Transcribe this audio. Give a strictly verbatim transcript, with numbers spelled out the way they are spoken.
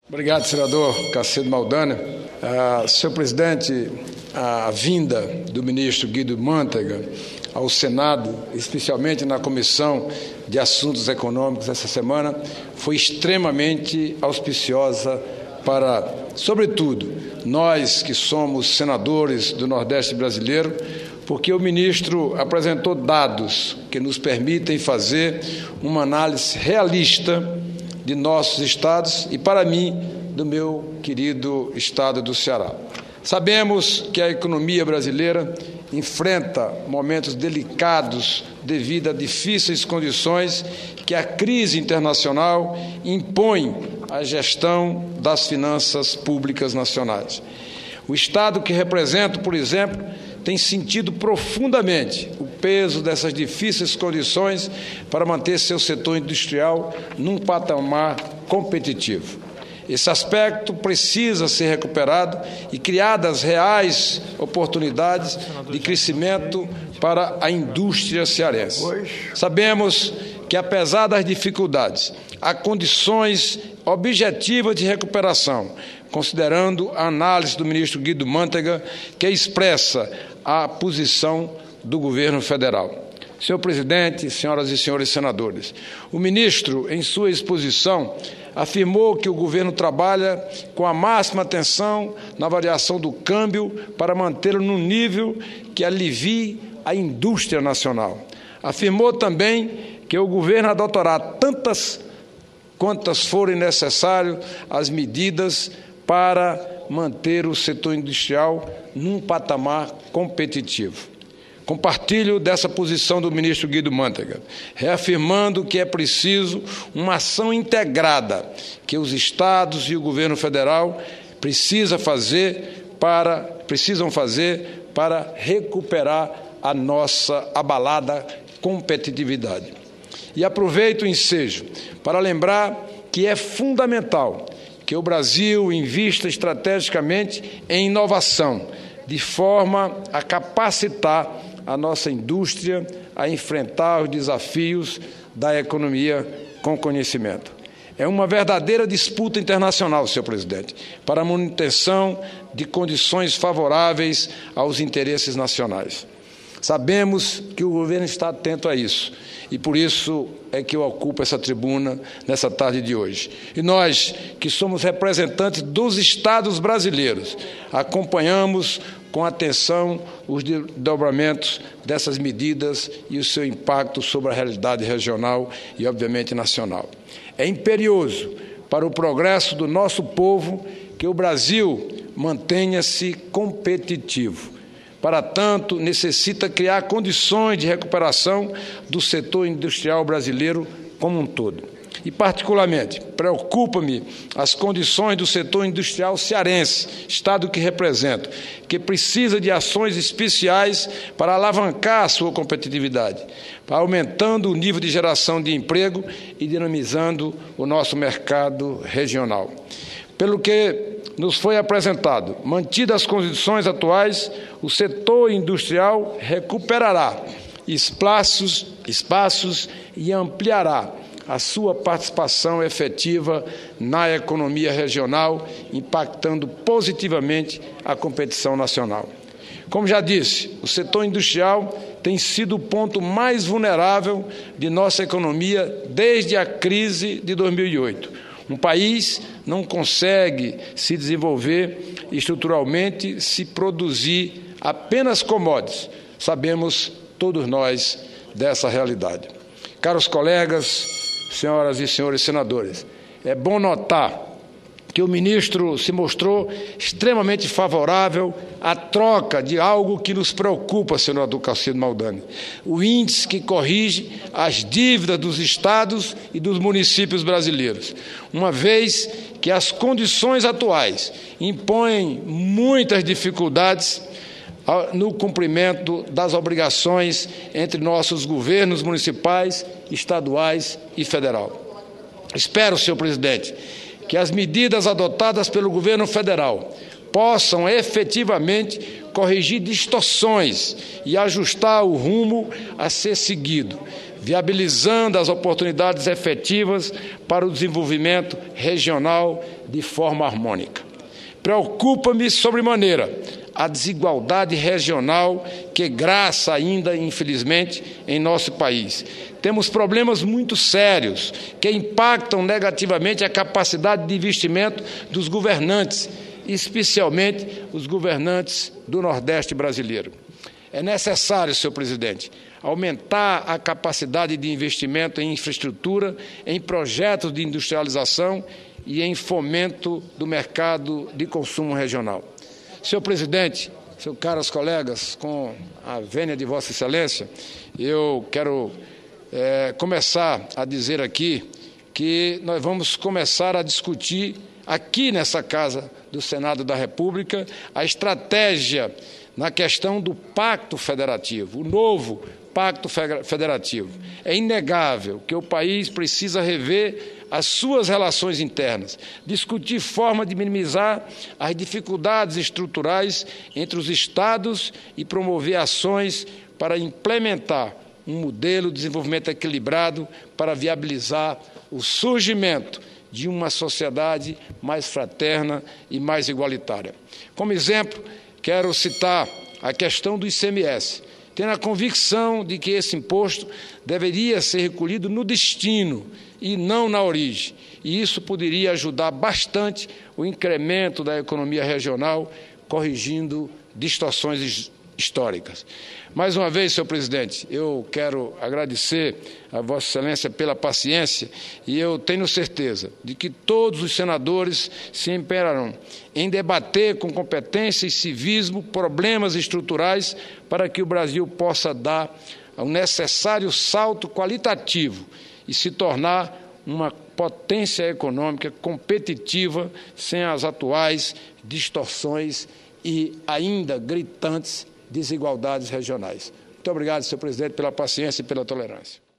Obrigado, senador Cacildo Maldana. Ah, senhor presidente, a vinda do ministro Guido Mantega ao Senado, especialmente na Comissão de Assuntos Econômicos essa semana, foi extremamente auspiciosa para, sobretudo, nós que somos senadores do Nordeste brasileiro, porque o ministro apresentou dados que nos permitem fazer uma análise realista de nossos estados e, para mim, do meu querido estado do Ceará. Sabemos que a economia brasileira enfrenta momentos delicados devido a difíceis condições que a crise internacional impõe à gestão das finanças públicas nacionais. O estado que represento, por exemplo, tem sentido profundamente o peso dessas difíceis condições para manter seu setor industrial num patamar competitivo. Esse aspecto precisa ser recuperado e criadas reais oportunidades de crescimento para a indústria cearense. Sabemos que, apesar das dificuldades, há condições objetivas de recuperação, considerando a análise do ministro Guido Mantega, que expressa a posição do governo federal. Senhor presidente, senhoras e senhores senadores, o ministro, em sua exposição, afirmou que o governo trabalha com a máxima atenção na variação do câmbio para mantê-lo num nível que alivie a indústria nacional. Afirmou também que o governo adotará tantas quantas forem necessárias as medidas para manter o setor industrial num patamar competitivo. Compartilho dessa posição do ministro Guido Mantega, reafirmando que é preciso uma ação integrada que os estados e o governo federal precisa fazer para, precisam fazer para recuperar a nossa abalada competitividade. E aproveito o ensejo para lembrar que é fundamental que o Brasil invista estrategicamente em inovação, de forma a capacitar a nossa indústria a enfrentar os desafios da economia com conhecimento. É uma verdadeira disputa internacional, senhor presidente, para a manutenção de condições favoráveis aos interesses nacionais. Sabemos que o governo está atento a isso e por isso é que eu ocupo essa tribuna nessa tarde de hoje. E nós, que somos representantes dos estados brasileiros, acompanhamos com atenção os desdobramentos dessas medidas e o seu impacto sobre a realidade regional e, obviamente, nacional. É imperioso para o progresso do nosso povo que o Brasil mantenha-se competitivo. Para tanto, necessita criar condições de recuperação do setor industrial brasileiro como um todo. E, particularmente, preocupa-me as condições do setor industrial cearense, estado que represento, que precisa de ações especiais para alavancar a sua competitividade, aumentando o nível de geração de emprego e dinamizando o nosso mercado regional. Pelo que nos foi apresentado, mantidas as condições atuais, o setor industrial recuperará espaços, espaços e ampliará a sua participação efetiva na economia regional, impactando positivamente a competição nacional. Como já disse, o setor industrial tem sido o ponto mais vulnerável de nossa economia desde a crise de dois mil e oito. Um país não consegue se desenvolver estruturalmente se produzir apenas commodities. Sabemos todos nós dessa realidade. Caros colegas, senhoras e senhores senadores, é bom notar que o ministro se mostrou extremamente favorável à troca de algo que nos preocupa, senador Cacildo Maldana, o índice que corrige as dívidas dos estados e dos municípios brasileiros, uma vez que as condições atuais impõem muitas dificuldades no cumprimento das obrigações entre nossos governos municipais, estaduais e federal. Espero, senhor presidente, que as medidas adotadas pelo governo federal possam efetivamente corrigir distorções e ajustar o rumo a ser seguido, viabilizando as oportunidades efetivas para o desenvolvimento regional de forma harmônica. Preocupa-me sobremaneira a desigualdade regional que graça ainda, infelizmente, em nosso país. Temos problemas muito sérios que impactam negativamente a capacidade de investimento dos governantes, especialmente os governantes do Nordeste brasileiro. É necessário, senhor presidente, aumentar a capacidade de investimento em infraestrutura, em projetos de industrialização e em fomento do mercado de consumo regional. Senhor presidente, seus caros colegas, com a vênia de Vossa Excelência, eu quero é, começar a dizer aqui que nós vamos começar a discutir aqui nessa Casa do Senado da República a estratégia na questão do Pacto Federativo, o novo Pacto Federativo. É inegável que o país precisa rever as suas relações internas, discutir forma de minimizar as dificuldades estruturais entre os estados e promover ações para implementar um modelo de desenvolvimento equilibrado para viabilizar o surgimento de uma sociedade mais fraterna e mais igualitária. Como exemplo, quero citar a questão do I C M S, tendo a convicção de que esse imposto deveria ser recolhido no destino e não na origem, e isso poderia ajudar bastante o incremento da economia regional, corrigindo distorções históricas. Mais uma vez, senhor presidente, eu quero agradecer a Vossa Excelência pela paciência e eu tenho certeza de que todos os senadores se empenharão em debater com competência e civismo problemas estruturais para que o Brasil possa dar o necessário salto qualitativo e se tornar uma potência econômica competitiva sem as atuais distorções e ainda gritantes desigualdades regionais. Muito obrigado, senhor presidente, pela paciência e pela tolerância.